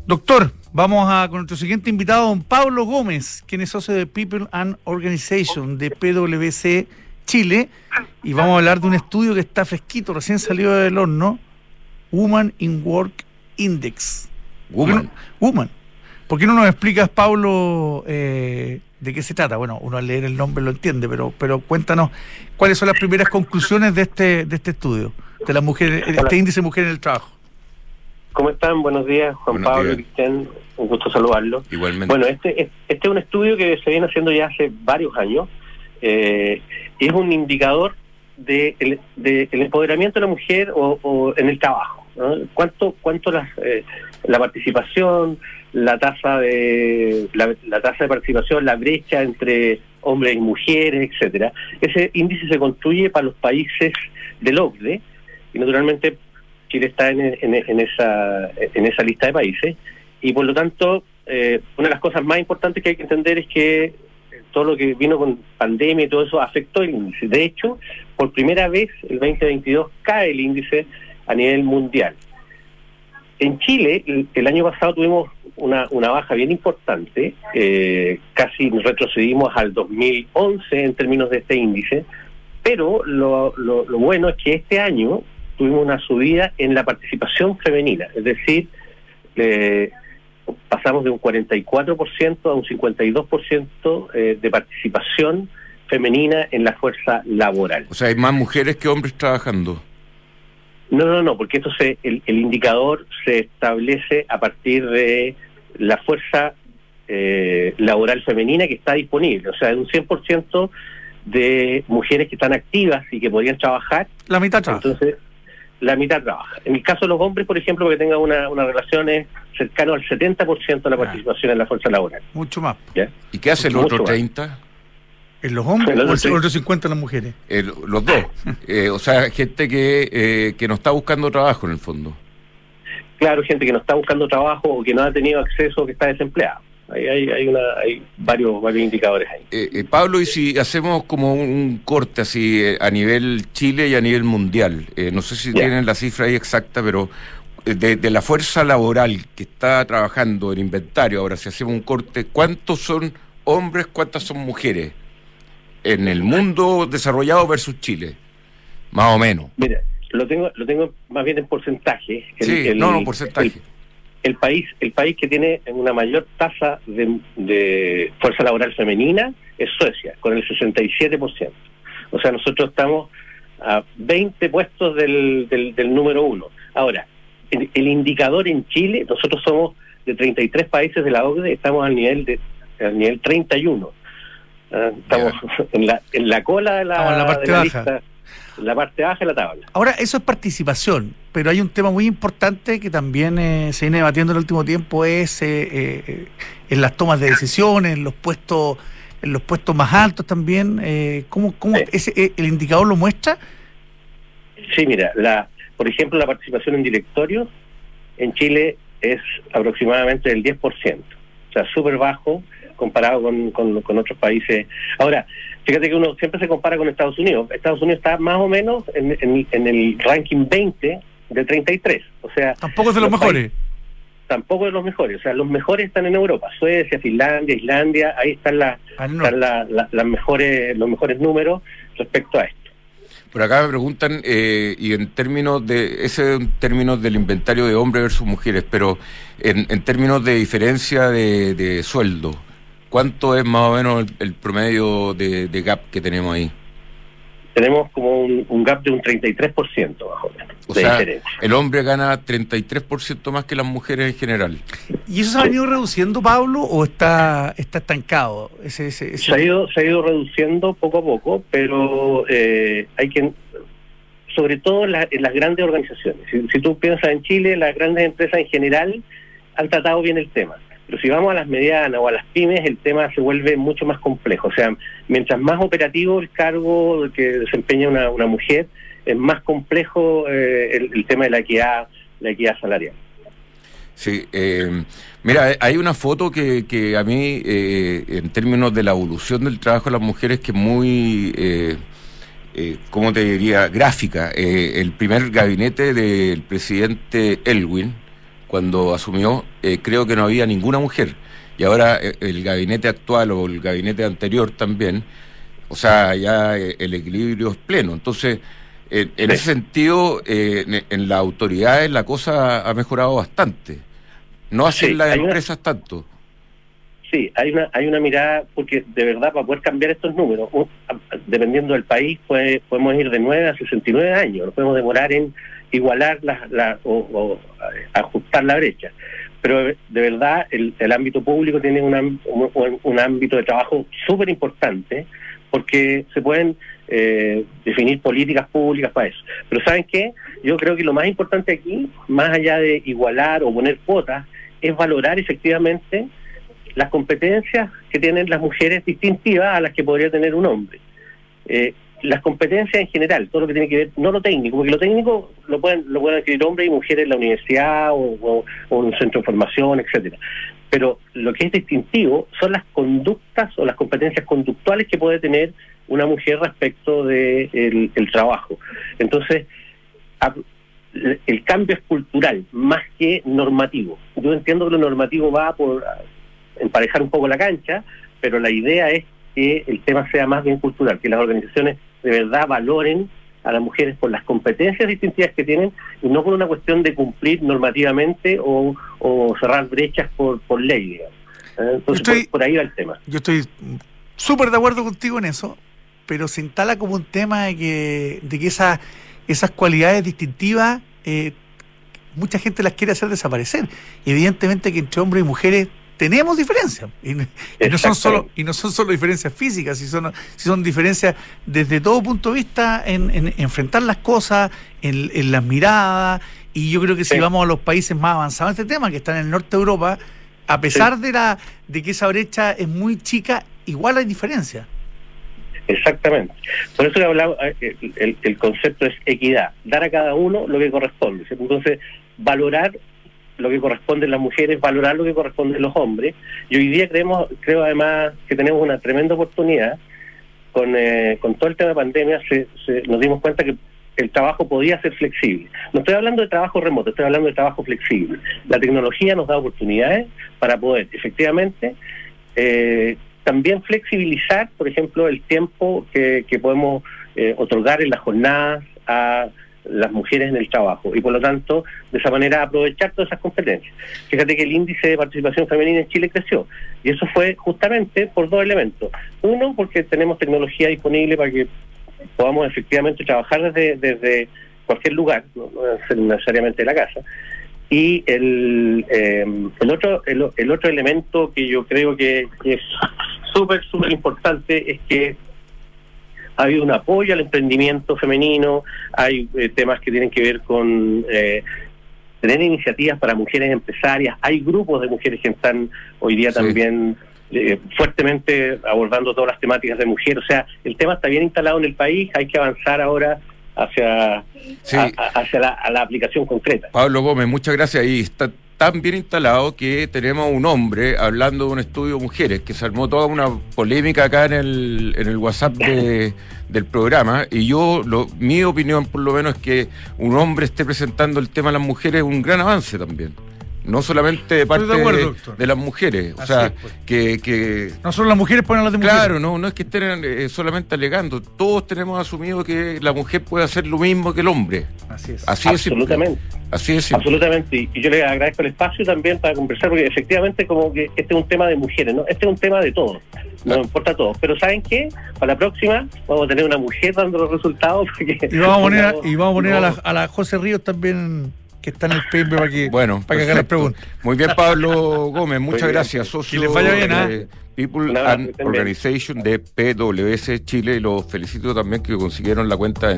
Doctor, vamos con nuestro siguiente invitado, don Pablo Gómez, quien es socio de People and Organization de PwC Chile, y vamos a hablar de un estudio que está fresquito, recién salió del horno, Women in Work Index. Woman. ¿Por qué no nos explicas, Pablo, de qué se trata? Bueno, uno al leer el nombre lo entiende, pero cuéntanos cuáles son las primeras conclusiones de este estudio, de las mujeres, este índice de mujeres en el trabajo. ¿Cómo están? Buenos días, Juan Pablo, Cristian, un gusto saludarlo. Igualmente. Bueno, este es un estudio que se viene haciendo ya hace varios años. Es un indicador del empoderamiento de la mujer o en el trabajo, ¿no? ¿Cuánto la participación, la tasa de participación, la brecha entre hombres y mujeres, etcétera? Ese índice se construye para los países del OCDE y naturalmente Chile está en esa lista de países, y por lo tanto una de las cosas más importantes que hay que entender es que todo lo que vino con pandemia y todo eso afectó el índice. De hecho, por primera vez el 2022 cae el índice a nivel mundial. En Chile el año pasado tuvimos una baja bien importante, casi retrocedimos al 2011 en términos de este índice, pero lo bueno es que este año tuvimos una subida en la participación femenina, es decir, pasamos de un 44% a un 52% de participación femenina en la fuerza laboral. O sea, hay más mujeres que hombres trabajando. No, porque el indicador se establece a partir de la fuerza laboral femenina que está disponible, o sea, de un 100% de mujeres que están activas y que podrían trabajar. La mitad trabaja. Entonces, la mitad trabaja. En el caso de los hombres, por ejemplo, que tengan una relación es cercano al 70% de la participación en la fuerza laboral. Mucho más. ¿Ya? ¿Y qué hace el otro 30%? ¿En los hombres o el otro 50% en las mujeres? Los dos. O sea, gente que no está buscando trabajo en el fondo. Claro, gente que no está buscando trabajo o que no ha tenido acceso o que está desempleada. Hay varios indicadores ahí. Pablo, y si hacemos como un corte así a nivel Chile y a nivel mundial, no sé si tienen la cifra ahí exacta, pero de la fuerza laboral que está trabajando en inventario, ahora si hacemos un corte, ¿cuántos son hombres, cuántas son mujeres en el mundo desarrollado versus Chile? Más o menos. Mira, lo tengo más bien en porcentaje. Porcentaje. El país que tiene una mayor tasa de fuerza laboral femenina es Suecia, con el 67%. O sea, nosotros estamos a 20 puestos del número 1. Ahora, el indicador en Chile, nosotros somos de 33 países de la OCDE, estamos al nivel 31. Estamos en la cola de la parte baja. Lista, la parte baja de la tabla. Ahora, eso es participación, pero hay un tema muy importante que también se viene debatiendo en el último tiempo, es en las tomas de decisiones, en los puestos más altos también. ¿Cómo el indicador lo muestra? Sí, mira, por ejemplo, la participación en directorios en Chile es aproximadamente del 10%, o sea, súper bajo comparado con otros países. Ahora, fíjate que uno siempre se compara con Estados Unidos. Estados Unidos está más o menos en el ranking 20 de 33. O sea, tampoco es de los mejores. Tampoco de los mejores. O sea, los mejores están en Europa. Suecia, Finlandia, Islandia. Ahí están los mejores números respecto a esto. Por acá me preguntan, y en términos del inventario de hombres versus mujeres, pero en términos de diferencia de sueldo, ¿cuánto es más o menos el promedio de gap que tenemos ahí? Tenemos como un gap de un 33% más o menos. O sea, diferencia. El hombre gana 33% más que las mujeres en general. ¿Y eso se ha venido reduciendo, Pablo, o está estancado? Se ha ido reduciendo poco a poco, pero hay que, sobre todo en las grandes organizaciones. Si tú piensas en Chile, las grandes empresas en general han tratado bien el tema. Pero si vamos a las medianas o a las pymes, el tema se vuelve mucho más complejo. O sea, mientras más operativo el cargo que desempeña una mujer, es más complejo el tema de la equidad salarial. Sí, mira, hay una foto que a mí, en términos de la evolución del trabajo de las mujeres, que es muy, ¿cómo te diría?, gráfica. El primer gabinete del presidente Elwin cuando asumió, creo que no había ninguna mujer. Y ahora el gabinete actual o el gabinete anterior también, o sea, ya el equilibrio es pleno. Entonces, en ese sentido, en las autoridades la cosa ha mejorado bastante. No así en las empresas tanto. Sí, hay una mirada, porque de verdad para poder cambiar estos números, dependiendo del país, podemos ir de 9 a 69 años, nos podemos demorar en igualar o ajustar la brecha. Pero de verdad el ámbito público tiene un ámbito de trabajo súper importante, porque se pueden definir políticas públicas para eso. Pero ¿saben qué? Yo creo que lo más importante aquí, más allá de igualar o poner cuotas, es valorar efectivamente las competencias que tienen las mujeres distintivas a las que podría tener un hombre. Las competencias en general, todo lo que tiene que ver, no lo técnico, porque lo técnico lo pueden adquirir hombres y mujeres en la universidad o en un centro de formación, etcétera. Pero lo que es distintivo son las conductas o las competencias conductuales que puede tener una mujer respecto de el trabajo. Entonces, el cambio es cultural, más que normativo. Yo entiendo que lo normativo va por emparejar un poco la cancha, pero la idea es que el tema sea más bien cultural, que las organizaciones de verdad valoren a las mujeres por las competencias distintivas que tienen y no por una cuestión de cumplir normativamente o cerrar brechas por ley, digamos. Entonces, por ahí va el tema. Yo estoy súper de acuerdo contigo en eso, pero se instala como un tema de que esas cualidades distintivas mucha gente las quiere hacer desaparecer. Evidentemente que entre hombres y mujeres tenemos diferencias y no son solo diferencias físicas, si son diferencias desde todo punto de vista en enfrentar las cosas, en las miradas. Y yo creo que si vamos a los países más avanzados en este tema, que están en el norte de Europa, a pesar de que esa brecha es muy chica, igual hay diferencias. Exactamente. Por eso que hablamos, el concepto es equidad, dar a cada uno lo que corresponde. Entonces, valorar lo que corresponde a las mujeres, valorar lo que corresponde a los hombres. Y hoy día creo además que tenemos una tremenda oportunidad con todo el tema de pandemia. Nos dimos cuenta que el trabajo podía ser flexible. No estoy hablando de trabajo remoto, estoy hablando de trabajo flexible. La tecnología nos da oportunidades para poder efectivamente también flexibilizar, por ejemplo, el tiempo que podemos otorgar en las jornadas a las mujeres en el trabajo, y por lo tanto, de esa manera aprovechar todas esas competencias. Fíjate que el índice de participación femenina en Chile creció, y eso fue justamente por dos elementos. Uno, porque tenemos tecnología disponible para que podamos efectivamente trabajar desde cualquier lugar, no necesariamente de la casa. Y el otro elemento que yo creo que es súper importante es que ha habido un apoyo al emprendimiento femenino, hay temas que tienen que ver con tener iniciativas para mujeres empresarias, hay grupos de mujeres que están hoy día también fuertemente abordando todas las temáticas de mujer. O sea, el tema está bien instalado en el país, hay que avanzar ahora hacia la aplicación concreta. Pablo Gómez, muchas gracias. Y está tan bien instalado que tenemos un hombre hablando de un estudio de mujeres, que se armó toda una polémica acá en el WhatsApp del programa, y mi opinión por lo menos es que un hombre esté presentando el tema de las mujeres es un gran avance también. No solamente de parte de las mujeres, o sea, pues. que no solo las mujeres pueden hablar de mujeres. Claro, no es que estén solamente alegando, todos tenemos asumido que la mujer puede hacer lo mismo que el hombre. Así es. Absolutamente. Así es simple. Absolutamente, y yo le agradezco el espacio también para conversar, porque efectivamente como que este es un tema de mujeres, ¿no? Este es un tema de todos, nos importa a todos, pero ¿saben qué? Para la próxima vamos a tener una mujer dando los resultados, y vamos a poner a la José Ríos también, que está en el PM para que haga las preguntas. Muy bien, Pablo Gómez, muchas gracias, socio de People and Organization de PwC Chile, y los felicito también que consiguieron la cuenta